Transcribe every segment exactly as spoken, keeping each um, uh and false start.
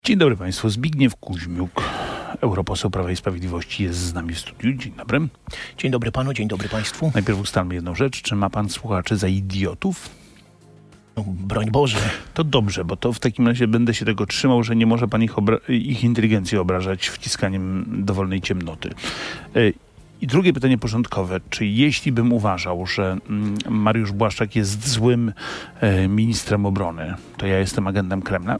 Dzień dobry Państwu. Zbigniew Kuźmiuk, europoseł Prawa i Sprawiedliwości, jest z nami w studiu. Dzień dobry. Dzień dobry panu, dzień dobry państwu. Najpierw ustalmy jedną rzecz. Czy ma pan słuchaczy za idiotów? No, broń Boże. To dobrze, bo to w takim razie będę się tego trzymał, że nie może pan ich, obra- ich inteligencję obrażać wciskaniem dowolnej ciemnoty. I drugie pytanie porządkowe. Czy jeśli bym uważał, że Mariusz Błaszczak jest złym ministrem obrony, to ja jestem agentem Kremla?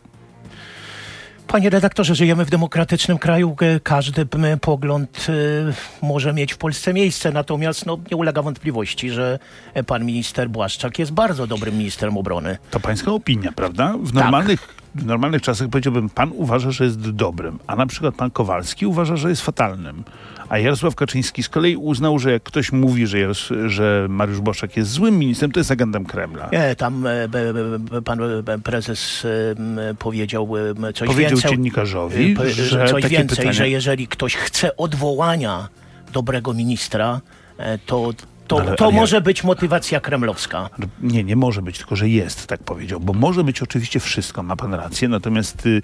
Panie redaktorze, żyjemy w demokratycznym kraju. Każdy pogląd y, może mieć w Polsce miejsce. Natomiast no, nie ulega wątpliwości, że pan minister Błaszczak jest bardzo dobrym ministrem obrony. To pańska opinia, prawda? W normalnych, tak. w normalnych czasach powiedziałbym, pan uważa, że jest dobrym, a na przykład pan Kowalski uważa, że jest fatalnym. A Jarosław Kaczyński z kolei uznał, że jak ktoś mówi, że, Jaros- że Mariusz Błaszczak jest złym ministrem, to jest agentem Kremla. Nie, tam e, e, pan e, prezes e, powiedział e, coś powiedział więcej. dziennikarzowi, e, że coś takie więcej, pytania... że jeżeli ktoś chce odwołania dobrego ministra, e, to To, ale, to ale może ja... być motywacja kremlowska. Nie, nie może być, tylko że jest, tak powiedział. Bo może być oczywiście wszystko, ma pan rację, natomiast... Y...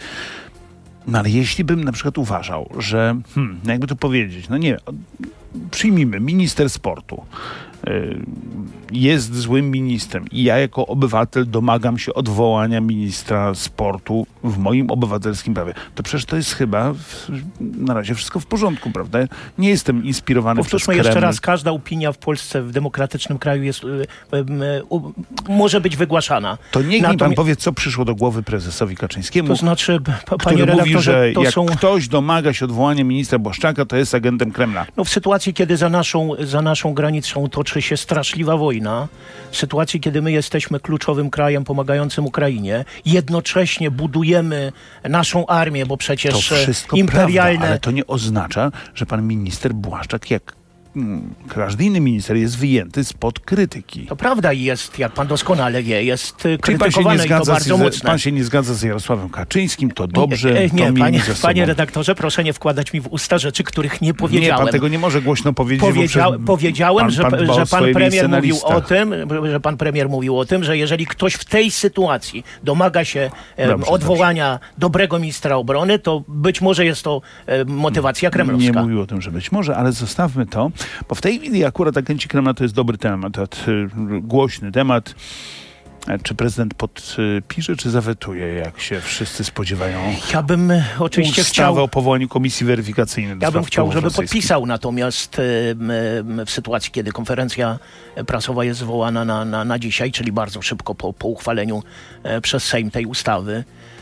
No ale jeśli bym na przykład uważał, że, hmm, no jakby to powiedzieć, no nie, przyjmijmy, minister sportu y, jest złym ministrem i ja jako obywatel domagam się odwołania ministra sportu w moim obywatelskim prawie, to przecież to jest chyba w, na razie wszystko w porządku, prawda? Nie jestem inspirowany przez Powtórzmy Kreml. jeszcze raz, każda opinia w Polsce, w demokratycznym kraju jest, y, y, y, może być wygłaszana. To niech Natom... mi pan powie, co przyszło do głowy prezesowi Kaczyńskiemu, to znaczy, p- panie który mówi, że to jak są... ktoś domaga się odwołania ministra Błaszczaka, to jest agentem Kremla. No w sytuacji, kiedy za naszą, za naszą granicą toczy się straszliwa wojna, w sytuacji, kiedy my jesteśmy kluczowym krajem pomagającym Ukrainie, jednocześnie budujemy naszą armię, bo przecież To wszystko imperialne... prawda, ale to nie oznacza, że pan minister Błaszczak, jak hmm, każdy inny minister, jest wyjęty spod krytyki. To prawda i jest, jak pan doskonale wie, jest Czyli krytykowany i to bardzo z, mocne. Pan się nie zgadza z Jarosławem Kaczyńskim, to dobrze. Nie, nie, to nie panie, ze sobą. panie redaktorze, proszę nie wkładać mi w usta rzeczy, których nie powiedziałem. Nie, pan tego nie może głośno powiedzieć. Powiedział, bo powiedziałem, pan, że pan, pan, że pan premier mówił listach. o tym, że pan premier mówił o tym, że jeżeli ktoś w tej sytuacji domaga się e, Dobrze, odwołania dobrze. dobrego ministra obrony, to być może jest to e, motywacja kremlowska. Nie mówił o tym, że być może, ale zostawmy to, bo w tej chwili akurat agenci Kremla to jest dobry temat, to, głośny temat. Czy prezydent podpisze, czy zawetuje, jak się wszyscy spodziewają? Ja bym oczywiście ustawę chciał... o powołaniu komisji weryfikacyjnej. Ja bym chciał, żeby podpisał, natomiast w sytuacji, kiedy konferencja prasowa jest zwołana na, na, na dzisiaj, czyli bardzo szybko po, po uchwaleniu przez Sejm tej ustawy,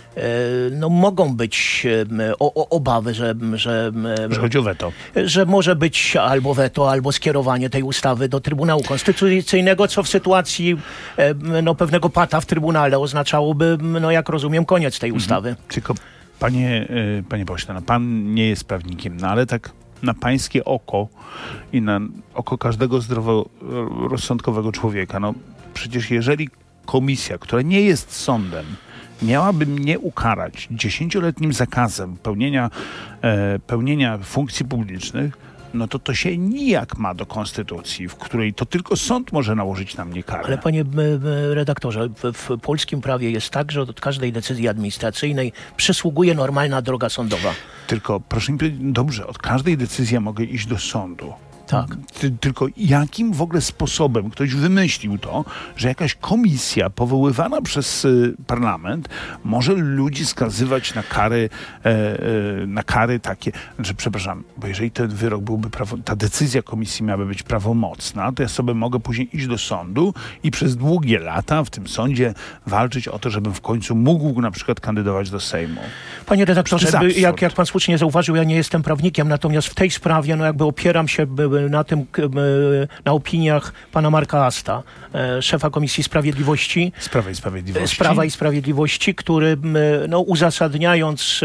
no mogą być o, o, obawy, że, że, że chodzi o weto. Że może być albo weto, albo skierowanie tej ustawy do Trybunału Konstytucyjnego, co w sytuacji no, pewnego pata w Trybunale oznaczałoby, no jak rozumiem, koniec tej ustawy. Mhm. Tylko panie, panie pośle, no, pan nie jest prawnikiem, no ale tak na pańskie oko i na oko każdego zdroworozsądkowego człowieka, no przecież jeżeli komisja, która nie jest sądem, miałaby mnie ukarać dziesięcioletnim zakazem pełnienia, e, pełnienia funkcji publicznych, no to to się nijak ma do konstytucji, w której to tylko sąd może nałożyć na mnie karę. Ale panie redaktorze, w, w polskim prawie jest tak, że od każdej decyzji administracyjnej przysługuje normalna droga sądowa. Tylko, proszę mi powiedzieć, dobrze, od każdej decyzji ja mogę iść do sądu. Tak. Ty, tylko jakim w ogóle sposobem ktoś wymyślił to, że jakaś komisja powoływana przez y, parlament może ludzi skazywać na kary, e, e, na kary takie, że przepraszam, bo jeżeli ten wyrok byłby, prawo, ta decyzja komisji miałaby być prawomocna, to ja sobie mogę później iść do sądu i przez długie lata w tym sądzie walczyć o to, żebym w końcu mógł na przykład kandydować do Sejmu. Panie redaktorze, jak, jak pan słusznie zauważył, ja nie jestem prawnikiem, natomiast w tej sprawie, no jakby opieram się by, na tym, na opiniach pana Marka Asta, szefa Komisji Sprawiedliwości. Sprawa i Sprawiedliwości. Sprawa i Sprawiedliwości, który no, uzasadniając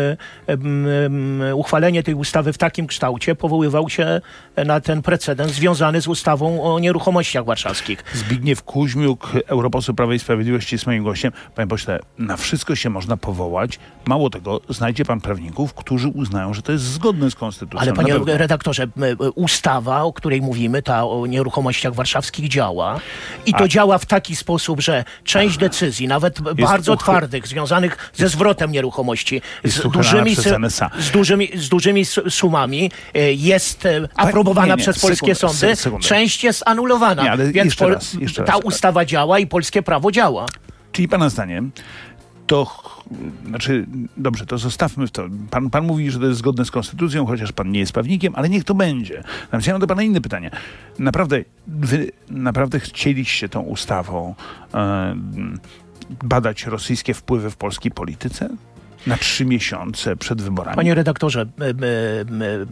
uchwalenie tej ustawy w takim kształcie, powoływał się na ten precedens związany z ustawą o nieruchomościach warszawskich. Zbigniew Kuźmiuk, europoseł Prawa i Sprawiedliwości, jest moim gościem. Panie pośle, na wszystko się można powołać. Mało tego, znajdzie pan prawników, którzy uznają, że to jest zgodne z konstytucją. Ale panie redaktorze, ust ustawa, o której mówimy, ta o nieruchomościach warszawskich działa i to A. działa w taki sposób, że część decyzji, nawet bardzo uchy- twardych, związanych ze zwrotem nieruchomości, Jest z uchylana dużymi, przez sy- N S A. z dużymi, z dużymi s- sumami, e, jest e, aprobowana nie, nie, przez polskie sekundę, sądy, sekundę. część jest anulowana. Nie, ale Więc jeszcze raz, jeszcze ta raz. ustawa działa i polskie prawo działa. Czyli pana zdaniem to, ch- znaczy, dobrze, to zostawmy w to. Pan, pan mówi, że to jest zgodne z konstytucją, chociaż pan nie jest prawnikiem, ale niech to będzie. Natomiast ja mam do pana inne pytanie. Naprawdę, wy naprawdę chcieliście tą ustawą e, badać rosyjskie wpływy w polskiej polityce? Na trzy miesiące przed wyborami? Panie redaktorze, e, e, e,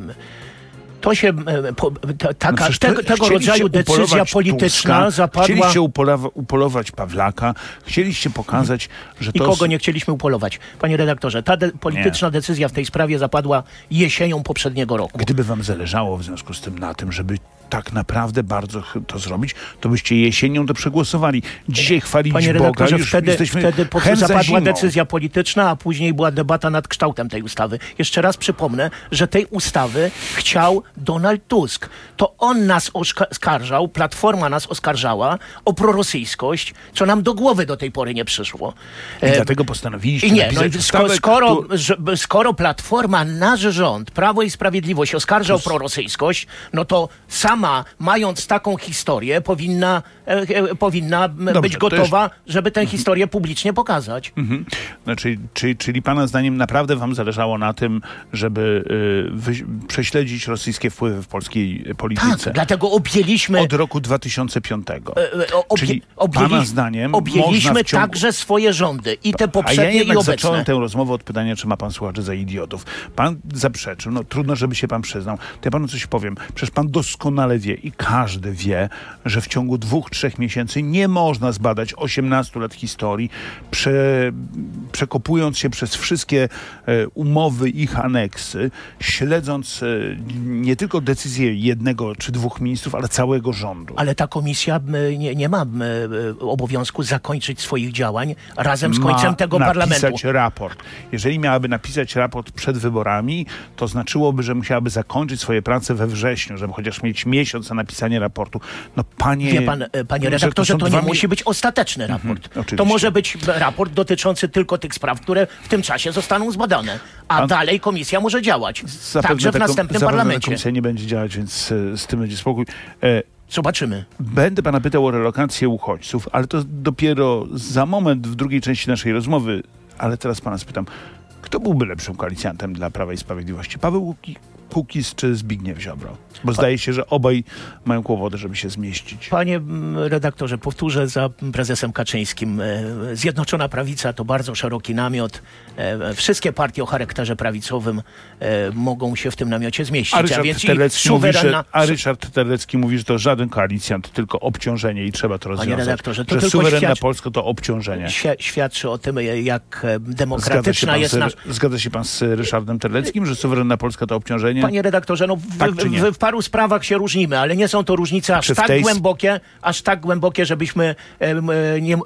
to się, e, po, ta, taka, No przecież te, to- tego chcieliście rodzaju decyzja upolować polityczna Tuska, zapadła... Chcieliście upolowa- upolować Pawlaka, chcieliście pokazać, że to... Nikogo nie chcieliśmy upolować. Panie redaktorze, ta de- polityczna decyzja w tej sprawie zapadła jesienią poprzedniego roku. Gdyby wam zależało w związku z tym na tym, żeby tak naprawdę bardzo ch- to zrobić, to byście jesienią to przegłosowali. Dzisiaj chwalić Panie Boga, redaktorze, już wtedy, jesteśmy wtedy po, hen za zapadła zimą. decyzja polityczna, a później była debata nad kształtem tej ustawy. Jeszcze raz przypomnę, że tej ustawy chciał Donald Tusk. To on nas oskarżał, Platforma nas oskarżała o prorosyjskość, co nam do głowy do tej pory nie przyszło. I E, dlatego postanowiliście I nie, no, napisać i ustawę, sko- skoro, któ- że, skoro Platforma, nasz rząd, Prawo i Sprawiedliwość oskarżał prorosyjskość, no to sama, mając taką historię, powinna, e, e, powinna m, Dobrze, być to gotowa, żeby tę historię publicznie pokazać. Mhm. Znaczy, czyli, czyli pana zdaniem naprawdę wam zależało na tym, żeby y, wy, prześledzić rosyjskie wpływy w polskiej polityce? Tak, dlatego objęliśmy... Od roku dwa tysiące piątego. e, e, obie- Czyli objęli- pana zdaniem objęliśmy można w ciągu... także swoje rządy, i te A ja poprzednie, i jednak obecne. zacząłem tę rozmowę od pytania, czy ma pan słuchaczy za idiotów. Pan zaprzeczył, no trudno, żeby się pan przyznał. To ja panu coś powiem. Przecież pan doskonale wie i każdy wie, że w ciągu dwóch, trzech miesięcy nie można zbadać osiemnastu lat historii, prze, przekopując się przez wszystkie e, umowy, ich aneksy, śledząc e, nie tylko decyzje jednego czy dwóch ministrów, ale całego rządu. Ale ta komisja m, nie, nie ma m, obowiązku zakończyć swoich działań razem z końcem Ma tego napisać parlamentu. raport. Jeżeli miałaby napisać raport przed wyborami, to znaczyłoby, że musiałaby zakończyć swoje prace we wrześniu, żeby chociaż mieć miesiąc na napisanie raportu. No panie... Wie pan, e, panie że redaktorze, są to, dwa nie mi- musi być ostateczny raport. oczywiście. To może być raport dotyczący tylko tych spraw, które w tym czasie zostaną zbadane. A Pan- dalej komisja może działać. Zapewne Także w ta kom- następnym zapewne parlamencie. ta komisja nie będzie działać, więc e, z tym będzie spokój. E, Zobaczymy. Będę pana pytał o relokację uchodźców, ale to dopiero za moment w drugiej części naszej rozmowy. Ale teraz pana spytam, kto byłby lepszym koalicjantem dla Prawa i Sprawiedliwości? Paweł Kuki- Kukiz czy Zbigniew Ziobro? Bo zdaje się, że obaj mają kłopoty, żeby się zmieścić. Panie mm, redaktorze, powtórzę za prezesem Kaczyńskim. E, Zjednoczona Prawica to bardzo szeroki namiot. E, Wszystkie partie o charakterze prawicowym e, mogą się w tym namiocie zmieścić. A Ryszard, więc i Terlecki mówi, suwerenna... że, a Ryszard Terlecki mówi, że to żaden koalicjant, tylko obciążenie i trzeba to rozwiązać. redaktorze, to że tylko suwerenna świadczy- Polska to obciążenie. Świ- świadczy o tym, e, jak e, Zgadza się, demokratyczna pan jest z, nasz... zgadza się pan z Ryszardem Terleckim, że suwerenna Polska to obciążenie? Panie redaktorze, no w, Tak czy nie? w, w paru sprawach się różnimy, ale nie są to różnice aż Czy w tak tej- głębokie, aż tak głębokie, żebyśmy em, e, nie, em,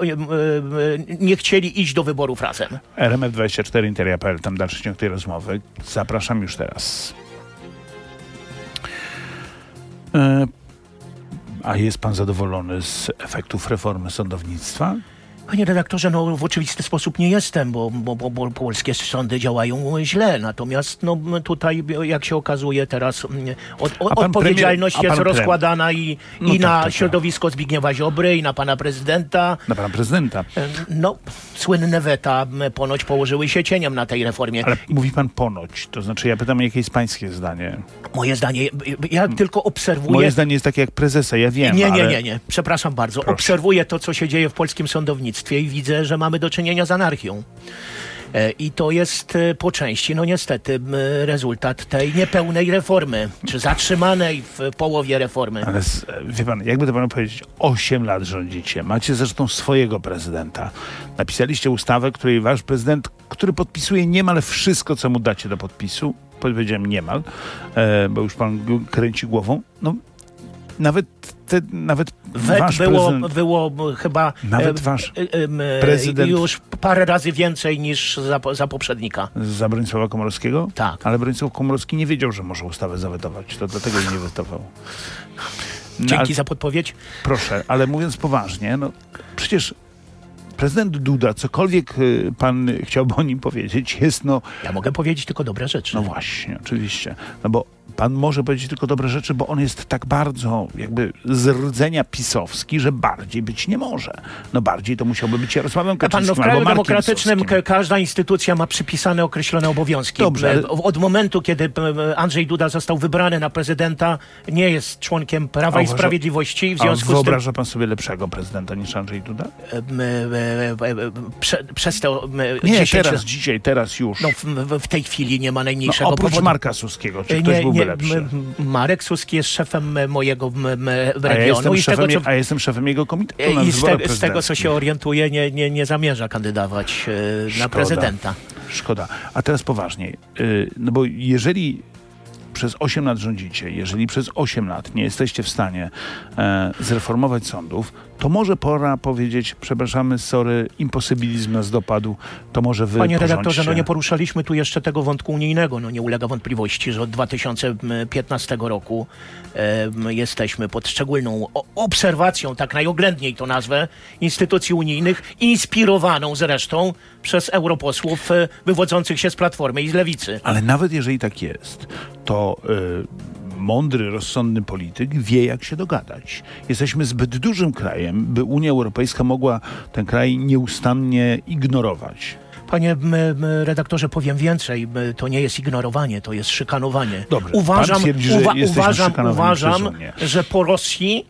e, nie chcieli iść do wyborów razem. R M F dwadzieścia cztery Interia kropka p l, tam dalszy ciąg tej rozmowy. Zapraszam już teraz. E, a jest pan zadowolony z efektów reformy sądownictwa? Panie redaktorze, no w oczywisty sposób nie jestem, bo, bo, bo, bo polskie sądy działają źle. Natomiast no, tutaj, jak się okazuje teraz, mm, od, o, A pan odpowiedzialność premier- a jest pan premier- rozkładana i, No i tak, na tak, tak. środowisko Zbigniewa Ziobry, i na pana prezydenta. Na pana prezydenta. No, słynne weta m, ponoć położyły się cieniem na tej reformie. Ale mówi pan ponoć. To znaczy, ja pytam, jakie jest pańskie zdanie? Moje zdanie, ja tylko obserwuję... Moje zdanie jest takie jak prezesa, ja wiem, Nie, nie, ale... nie, nie. Przepraszam bardzo. Proszę. Obserwuję to, co się dzieje w polskim sądownictwie i widzę, że mamy do czynienia z anarchią. E, I to jest e, po części, no niestety, m, rezultat tej niepełnej reformy, czy zatrzymanej w połowie reformy. Ale z, wie pan, jakby to panu powiedzieć, osiem lat rządzicie. Macie zresztą swojego prezydenta. Napisaliście ustawę, której wasz prezydent, który podpisuje niemal wszystko, co mu dacie do podpisu, powiedziałem niemal, e, bo już pan g- kręci głową, no nawet, te, nawet Wet wasz było, prezydent, było chyba nawet e, wasz e, e, prezydent już parę razy więcej niż za, za poprzednika. za Bronisława Komorowskiego? Tak. Ale Bronisław Komorowski nie wiedział, że może ustawę zawetować. To dlatego jej nie wetował. No, Dzięki ale, za podpowiedź. proszę, ale mówiąc poważnie, no przecież prezydent Duda, cokolwiek y, pan chciałby o nim powiedzieć, jest no... Ja mogę powiedzieć tylko dobre rzeczy. No właśnie, oczywiście. No bo pan może powiedzieć tylko dobre rzeczy, bo on jest tak bardzo jakby z rdzenia pisowski, że bardziej być nie może. No bardziej to musiałby być Jarosławem Pan, Kaczyńskim no w albo kraju Markiem demokratycznym Pisowskim. ka- każda instytucja ma przypisane określone obowiązki. Dobrze, ale- Od momentu, kiedy p- Andrzej Duda został wybrany na prezydenta, nie jest członkiem Prawa A i uważa- Sprawiedliwości. W A związku z tym wyobraża pan sobie lepszego prezydenta niż Andrzej Duda? em, e, e, e, prze, przez te em, Nie, dziesięć teraz, lat- dzisiaj, teraz już. no, w, w- w tej chwili nie ma No, najmniejszego oprócz powodu. Marka Suskiego, czy E, ktoś nie, byłby nie, lepszy? m- Marek Suski jest szefem e, mojego m, m, A ja, regionu jestem i z tego, szefem, co, a ja jestem szefem jego komitetu na i z, wyborach te, z tego, co się prezydenckich. orientuje, nie, nie, nie zamierza kandydować e, na Szkoda. prezydenta. Szkoda. A teraz poważniej. Yy, no bo jeżeli przez osiem lat rządzicie, jeżeli przez osiem lat nie jesteście w stanie e, zreformować sądów, to może pora powiedzieć, przepraszamy, sorry, imposybilizm nas dopadł, to może wy Panie redaktorze, porządźcie. no nie poruszaliśmy tu jeszcze tego wątku unijnego. No nie ulega wątpliwości, że od dwa tysiące piętnastego roku e, jesteśmy pod szczególną o- obserwacją, tak najoględniej to nazwę, instytucji unijnych, inspirowaną zresztą przez europosłów e, wywodzących się z Platformy i z Lewicy. Ale nawet jeżeli tak jest, to y, mądry, rozsądny polityk wie, jak się dogadać. Jesteśmy zbyt dużym krajem, by Unia Europejska mogła ten kraj nieustannie ignorować. Panie m, m, redaktorze, powiem więcej. M, To nie jest ignorowanie, to jest szykanowanie. Dobrze, uważam, pan twierdzi, że uwa- jesteśmy uważam, szykanowani uważam przez Unię. że po Rosji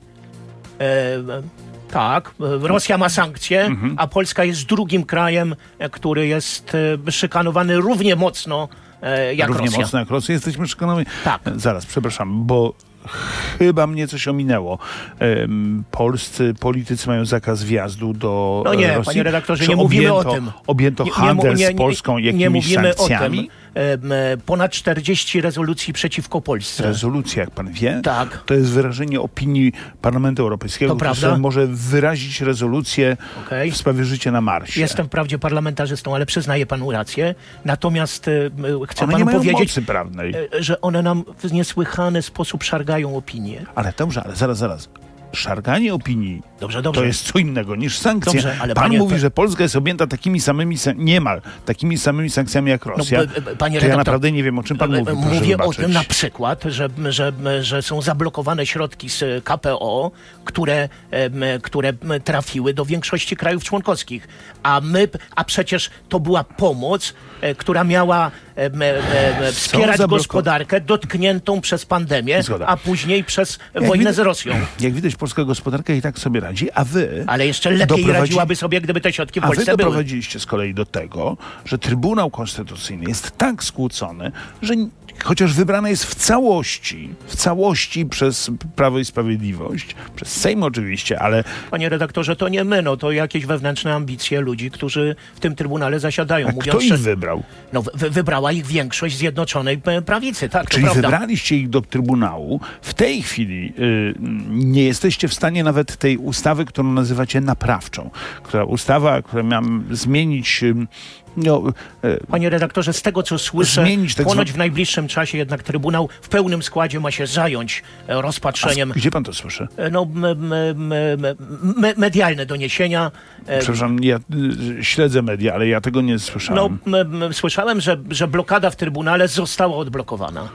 e, tak, e, Rosja ma sankcje, Mhm. a Polska jest drugim krajem, e, który jest e, szykanowany równie mocno e, jak Równie Rosja. mocno jak Rosja jesteśmy szykanowani. Tak. Zaraz, przepraszam, bo chyba mnie coś ominęło. Em, polscy politycy mają zakaz wjazdu do No nie, Rosji. panie redaktorze, Czy nie mówimy objęto, o tym. Objęto Nie- nie handel mu- nie- z Polską nie, jakimiś nie mówimy sankcjami? o tym. Em, e, Ponad czterdzieści rezolucji przeciwko Polsce. Rezolucja, jak pan wie, Tak. to jest wyrażenie opinii Parlamentu Europejskiego, To który prawda. sobie może wyrazić rezolucję Okej. w sprawie życia na Marsie. Jestem wprawdzie parlamentarzystą, ale przyznaję panu rację. Natomiast e, m, chcę One nie panu mają powiedzieć, mocy prawnej. e, że one nam w niesłychany sposób szargają opinię. Ale dobrze, ale zaraz, zaraz. Szarganie opinii Dobrze, dobrze. to jest co innego niż sankcje. Dobrze, ale Pan panie- mówi, że Polska jest objęta takimi samymi, san- niemal takimi samymi sankcjami jak Rosja. b- b- panie to ja redaktor- naprawdę nie wiem, o czym pan mówi. Proszę Mówię o wybaczyć. tym na przykład, że, że, że są zablokowane środki z K P O, które, em, które trafiły do większości krajów członkowskich. A my, a przecież to była pomoc, e, która miała em, em, wspierać zabloko- gospodarkę dotkniętą przez pandemię, Zgoda. a później przez Jak wojnę widać- z Rosją. Jak widać, polska gospodarka i tak sobie radzi, a wy... Ale jeszcze lepiej doprowadzi- radziłaby sobie, gdyby te środki w A wy Polsce były. doprowadziliście z kolei do tego, że Trybunał Konstytucyjny jest tak skłócony, że n- chociaż wybrany jest w całości, w całości przez Prawo i Sprawiedliwość, przez Sejm oczywiście, ale Panie redaktorze, to nie my, no to jakieś wewnętrzne ambicje ludzi, którzy w tym Trybunale zasiadają. a Mówiąc kto ich szczerze, wybrał? no, wy, wybrała ich większość Zjednoczonej P- Prawicy, tak, Czyli to prawda. wybraliście ich do Trybunału. W tej chwili y, nie jesteście w stanie nawet tej ustawy, którą nazywacie naprawczą. Która ustawa, która miała zmienić... Y, no, y, Panie redaktorze, z tego co słyszę, Zmienić tak ponoć zwa- w najbliższym czasie jednak Trybunał w pełnym składzie ma się zająć e, a rozpatrzeniem, gdzie pan to słyszy? e, no, m, m, m, m, me- medialne doniesienia. e, Przepraszam, ja y, śledzę media, ale ja tego nie słyszałem. No, m, m, słyszałem, że, że blokada w Trybunale została odblokowana.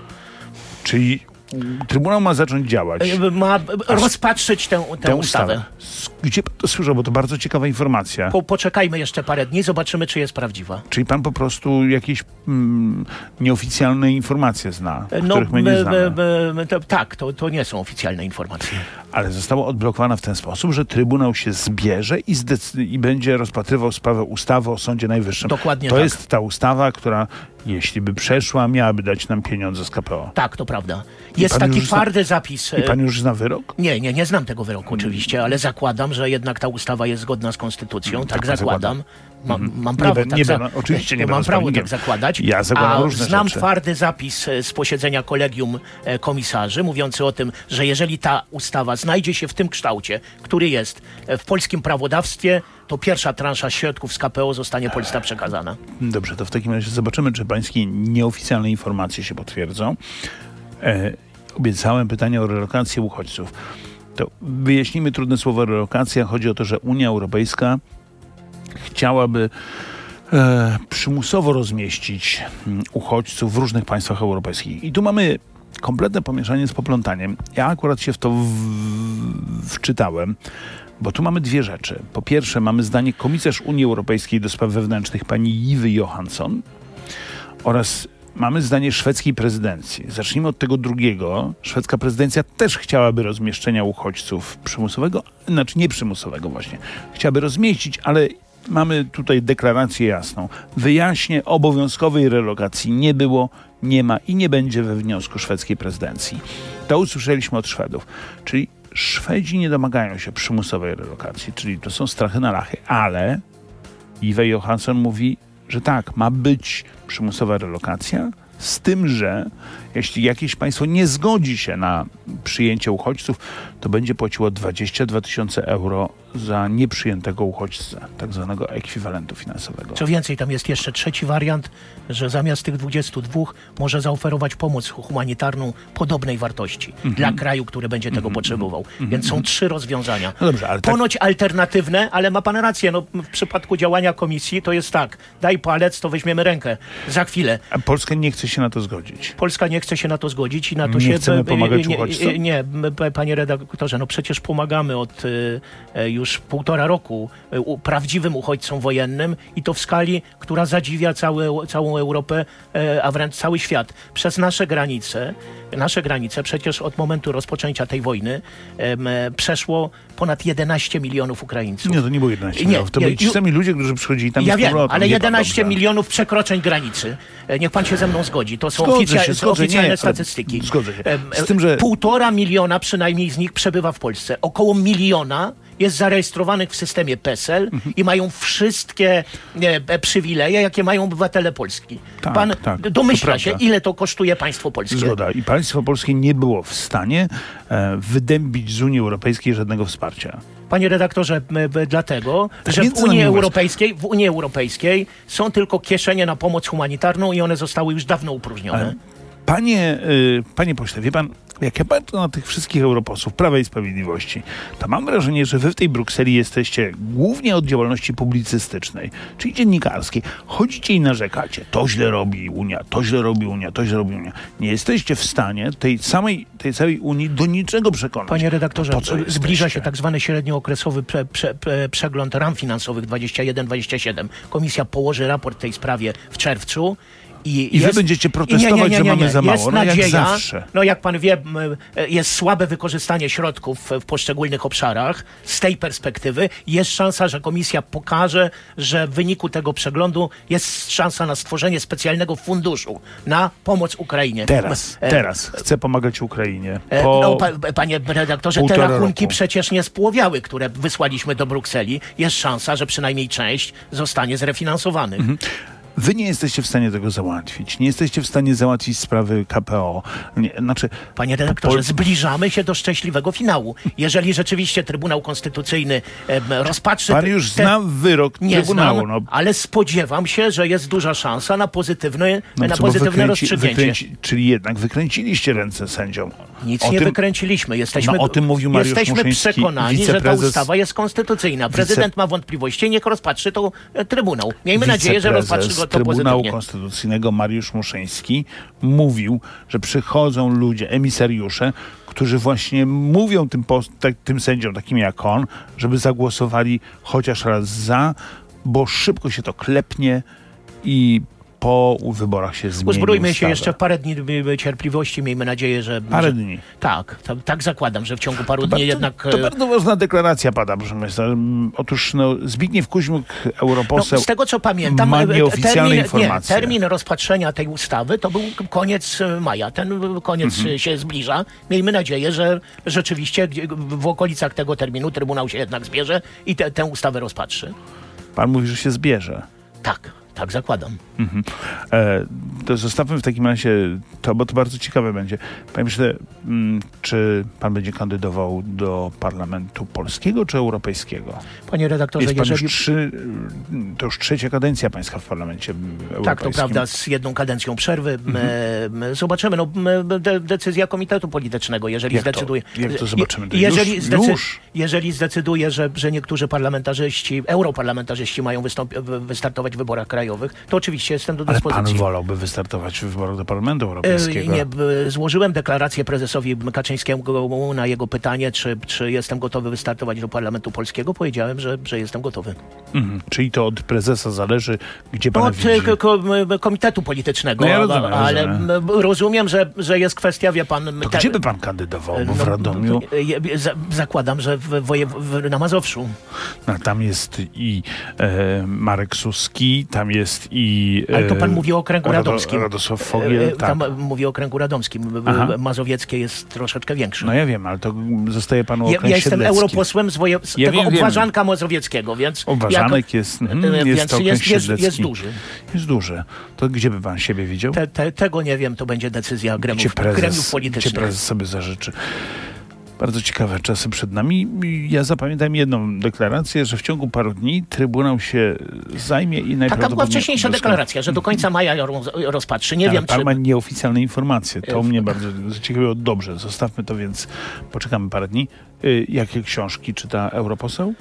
Czyli Trybunał ma zacząć działać. E, Ma e, rozpatrzyć tę, tę, Tę ustawę. S- Gdzie pan to słyszał? Bo to bardzo ciekawa informacja. Po, poczekajmy jeszcze parę dni, zobaczymy, czy jest prawdziwa. Czyli pan po prostu jakieś mm, nieoficjalne informacje zna, których my nie m- znamy. m- m- to, tak, to, to nie są oficjalne informacje. Ale została odblokowana w ten sposób, że Trybunał się zbierze i, zdecyd- i będzie rozpatrywał sprawę ustawy o Sądzie Najwyższym. Dokładnie to tak. jest ta ustawa, która jeśli by przeszła, miałaby dać nam pieniądze z K P O. Tak, to prawda. Jest taki twardy zna... zapis. I pan już zna wyrok? Nie, nie, nie znam tego wyroku oczywiście, ale zakładam, że jednak ta ustawa jest zgodna z konstytucją. Tak, tak zakładam. Mam, mam prawo, nie, tak, nie za... będę, oczywiście nie mam prawo tak zakładać. Ja zakładam a różne znam rzeczy. twardy zapis z posiedzenia kolegium komisarzy, mówiący o tym, że jeżeli ta ustawa znajdzie się w tym kształcie, który jest w polskim prawodawstwie, to pierwsza transza środków z K P O zostanie Polsce przekazana. Dobrze, to w takim razie zobaczymy, czy pańskie nieoficjalne informacje się potwierdzą. E, obiecałem pytanie o relokację uchodźców. To wyjaśnijmy trudne słowo relokacja. Chodzi o to, że Unia Europejska chciałaby e, przymusowo rozmieścić m, uchodźców w różnych państwach europejskich. I tu mamy kompletne pomieszanie z poplątaniem. Ja akurat się w to w, w, wczytałem, bo tu mamy dwie rzeczy. Po pierwsze, mamy zdanie komisarz Unii Europejskiej do spraw wewnętrznych pani Iwy Johansson oraz mamy zdanie szwedzkiej prezydencji. Zacznijmy od tego drugiego. Szwedzka prezydencja też chciałaby rozmieszczenia uchodźców przymusowego, znaczy nie przymusowego właśnie. Chciałaby rozmieścić, ale mamy tutaj deklarację jasną. Wyjaśnię, obowiązkowej relokacji nie było, nie ma i nie będzie we wniosku szwedzkiej prezydencji. To usłyszeliśmy od Szwedów. Czyli Szwedzi nie domagają się przymusowej relokacji, czyli to są strachy na lachy, ale Iwe Johansson mówi, że tak, ma być przymusowa relokacja, z tym, że jeśli jakieś państwo nie zgodzi się na przyjęcie uchodźców, to będzie płaciło dwadzieścia dwa tysiące euro za nieprzyjętego uchodźcę, tak zwanego ekwiwalentu finansowego. Co więcej, tam jest jeszcze trzeci wariant, że zamiast tych dwudziestu dwóch może zaoferować pomoc humanitarną podobnej wartości mm-hmm. dla kraju, który będzie tego mm-hmm. potrzebował. Mm-hmm. Więc są trzy rozwiązania. No dobrze, ale tak... Ponoć alternatywne, ale ma pan rację, no, w przypadku działania komisji to jest tak, daj palec, to weźmiemy rękę za chwilę. A Polska nie chce się na to zgodzić. Polska nie chce się na to zgodzić i na to nie się... chcemy pomagać nie, uchodźcom? Nie, nie, panie redaktorze, no przecież pomagamy od y, już półtora roku y, prawdziwym uchodźcom wojennym i to w skali, która zadziwia całe, całą Europę, y, a wręcz cały świat. Przez nasze granice, nasze granice przecież od momentu rozpoczęcia tej wojny y, y, przeszło ponad jedenaście milionów Ukraińców. Nie, to nie było jedenaście milionów. To byli ci sami ludzie, którzy przychodzili tam Ja z wiem, powrotem. ale Nie jedenaście milionów przekroczeń granicy. Niech pan się ze mną zgodzi. To są Zgodzę oficja- się, zgodzę, oficjalne nie, statystyki. Zgodzę się. Z tym, że... Półtora miliona przynajmniej z nich przebywa w Polsce. Około miliona jest zarejestrowanych w systemie PESEL mhm. i mają wszystkie e, przywileje, jakie mają obywatele Polski. Tak, Pan tak, domyśla się, ile to kosztuje państwo polskie. Zgoda. I państwo polskie nie było w stanie e, wydębić z Unii Europejskiej żadnego wsparcia. Panie redaktorze, m, m, dlatego, Tak że w między Unii, nami Europejskiej, w Unii Europejskiej są tylko kieszenie na pomoc humanitarną i one zostały już dawno upróżnione. Ale, panie, y, panie pośle, wie pan, jak ja patrzę na tych wszystkich europosłów Prawa i Sprawiedliwości, to mam wrażenie, że wy w tej Brukseli jesteście głównie od działalności publicystycznej, czyli dziennikarskiej. Chodzicie i narzekacie. To źle robi Unia, to źle robi Unia, to źle robi Unia. Nie jesteście w stanie tej samej, tej całej Unii do niczego przekonać. Panie redaktorze, po co zbliża jesteście? się tak zwany średniookresowy prze, prze, prze, przegląd ram finansowych dwadzieścia jeden dwadzieścia siedem. Komisja położy raport w tej sprawie w czerwcu. I, I jest, wy będziecie protestować, nie, nie, nie, nie, nie. że mamy za mało. Jest No nadzieja, jak zawsze. no jak pan wie, m, jest słabe wykorzystanie środków w poszczególnych obszarach. Z tej perspektywy jest szansa, że komisja pokaże, że w wyniku tego przeglądu jest szansa na stworzenie specjalnego funduszu na pomoc Ukrainie. Teraz, E, teraz chcę pomagać Ukrainie. E, Po No, pa, panie redaktorze, te półtora rachunki roku. przecież nie spłowiały, które wysłaliśmy do Brukseli. Jest szansa, że przynajmniej część zostanie zrefinansowanych. Mhm. Wy nie jesteście w stanie tego załatwić. Nie jesteście w stanie załatwić sprawy K P O. Nie, znaczy, Panie redaktorze, po- zbliżamy się do szczęśliwego finału. Jeżeli rzeczywiście Trybunał Konstytucyjny e, rozpatrzy... pan już te- zna wyrok Nie Trybunału. znam, No, ale spodziewam się, że jest duża szansa na pozytywne, no na co, bo pozytywne wykręci- rozstrzygnięcie. wykręci- Czyli jednak wykręciliście ręce sędziom. Nic O nie tym- wykręciliśmy. Jesteśmy, No, o tym mówił Mariusz jesteśmy Muszyński, przekonani, że ta wiceprezes- ustawa jest konstytucyjna. Prezydent ma wątpliwości, niech rozpatrzy to e, Trybunał. Miejmy nadzieję, że rozpatrzy go to Trybunału pozytywnie. Konstytucyjnego Mariusz Muszyński mówił, że przychodzą ludzie, emisariusze, którzy właśnie mówią tym, pos- tak, tym sędziom, takim jak on, żeby zagłosowali chociaż raz za, bo szybko się to klepnie i po wyborach się zmieni Uzbrójmy się ustawę. jeszcze w parę dni cierpliwości. Miejmy nadzieję, że... Parę że, dni. Tak, to, tak zakładam, że w ciągu paru To, dni to, jednak... to bardzo ważna deklaracja pada, proszę Państwa. Otóż no, Zbigniew Kuźmiuk, europoseł, No, z tego co pamiętam, ma nieoficjalne termin, informacje. Nie, termin rozpatrzenia tej ustawy to był koniec maja. Ten koniec Mhm. się zbliża. Miejmy nadzieję, że rzeczywiście w okolicach tego terminu Trybunał się jednak zbierze i te, tę ustawę rozpatrzy. Pan mówi, że się zbierze. Tak, tak zakładam. Mhm. E, to zostawmy w takim razie to, bo to bardzo ciekawe będzie. Panie Myślę, m, czy pan będzie kandydował do Parlamentu Polskiego czy Europejskiego? Panie redaktorze, Jest pan jeżeli... już trzy, to już trzecia kadencja pańska w Parlamencie Europejskim. Tak, to prawda, z jedną kadencją przerwy. Mhm. My, zobaczymy, no, my, de, decyzja Komitetu Politycznego, jeżeli Jak zdecyduje... To, jak to zobaczymy? To jeżeli, już, zdecy, już. jeżeli zdecyduje, że, że niektórzy parlamentarzyści, europarlamentarzyści mają wystąpi- wystartować w wyborach krajowych, to oczywiście jestem do Ale dyspozycji. pan wolałby wystartować w wyborach do Parlamentu Europejskiego? Nie, b- złożyłem deklarację prezesowi Kaczyńskiemu na jego pytanie, czy, czy jestem gotowy wystartować do Parlamentu Polskiego. Powiedziałem, że, że jestem gotowy. Mhm. Czyli to od prezesa zależy, gdzie pan Od widzi. e, ko- Komitetu Politycznego, No ja rozumiem, ale rozumiem. m, rozumiem, że, że jest kwestia, wie pan... To te- gdzie by pan kandydował? Bo w no, Radomiu e, za- Zakładam, że w, woje- w, na Mazowszu. no, tam jest i e, Marek Suski, tam jest i... E, Ale to pan mówi o okręgu Rado- radomskim. Radosław E, Fogiel, tak. Tam mówi o okręgu radomskim. Aha. Mazowieckie jest troszeczkę większe. No ja wiem, ale to zostaje panu Ja, okręg ja jestem siedlecki. europosłem z, woje, z Ja tego wiem, wiem. obważanka mazowieckiego, więc... Obważanek jak- jest, e, mhm, jest więc to okręg jest, jest, siedlecki. jest duży. Jest duży. To gdzie by pan siebie widział? Te, te, tego nie wiem, to będzie decyzja Gdzie gremiów, prezes, gremiów gdzie politycznych. prezes sobie zażyczy. Bardzo ciekawe czasy przed nami. Ja zapamiętam jedną deklarację, że w ciągu paru dni Trybunał się zajmie i najprawdopodobniej... Taka była wcześniejsza uzyska- deklaracja, że do końca maja ją roz- rozpatrzy. Nie Ale wiem, pan czy... ma nieoficjalne informacje. To E, mnie bardzo zaciekawiło. Dobrze, zostawmy to, więc poczekamy parę dni. Y, jakie książki czyta europoseł?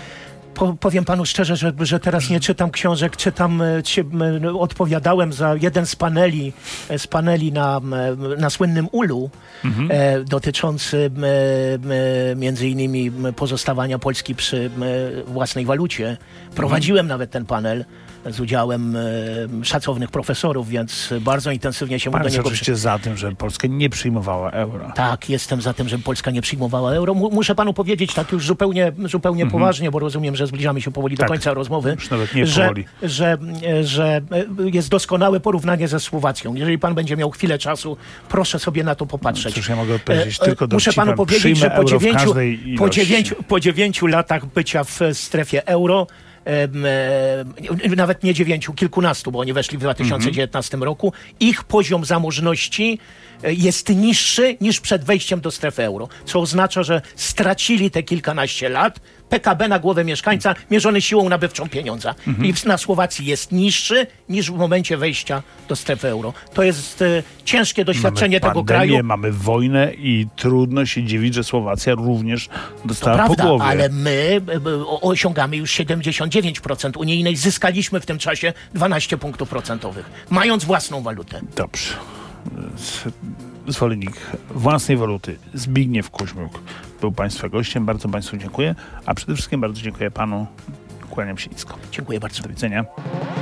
Po, powiem panu szczerze, że, że teraz nie czytam książek, czytam, e, ci, m, no, odpowiadałem za jeden z paneli, e, z paneli na, m, na słynnym ulu, Mhm. e, dotyczący m, m, między innymi m, pozostawania Polski przy m, własnej walucie. Prowadziłem nawet ten panel z udziałem e, szacownych profesorów, więc bardzo intensywnie się Pan do jest niego... oczywiście za tym, że Polska nie przyjmowała euro. Tak, jestem za tym, żeby Polska nie przyjmowała euro. Mu- Muszę panu powiedzieć tak już zupełnie, zupełnie poważnie, bo rozumiem, że zbliżamy się powoli Tak. do końca rozmowy, Już nawet nie że, powoli. że, że jest doskonałe porównanie ze Słowacją. Jeżeli pan będzie miał chwilę czasu, proszę sobie na to popatrzeć. Cóż, ja mogę odpowiedzieć E, e, tylko Muszę panu dowcipem. powiedzieć, Przyjmę że po euro w dziewięciu, każdej po, ilości. dziewięciu, po dziewięciu latach bycia w strefie euro, em, e, nawet nie dziewięciu, kilkunastu, bo oni weszli w dwa tysiące dziewiętnastym roku, ich poziom zamożności e, jest niższy niż przed wejściem do strefy euro, co oznacza, że stracili te kilkanaście lat. P K B na głowę mieszkańca mierzony siłą nabywczą pieniądza. I w- na Słowacji jest niższy niż w momencie wejścia do strefy euro. To jest e, ciężkie doświadczenie mamy tego pandemię, kraju. mamy wojnę i trudno się dziwić, że Słowacja również dostała po Prawda, głowie. ale my e, e, o- osiągamy już siedemdziesiąt dziewięć procent unijnej. Zyskaliśmy w tym czasie dwanaście punktów procentowych, mając własną walutę. Dobrze. Zwolennik własnej waluty Zbigniew Kuźmiuk był państwa gościem. Bardzo państwu dziękuję, a przede wszystkim bardzo dziękuję panu. Kłaniam się nisko. Dziękuję bardzo. Do widzenia.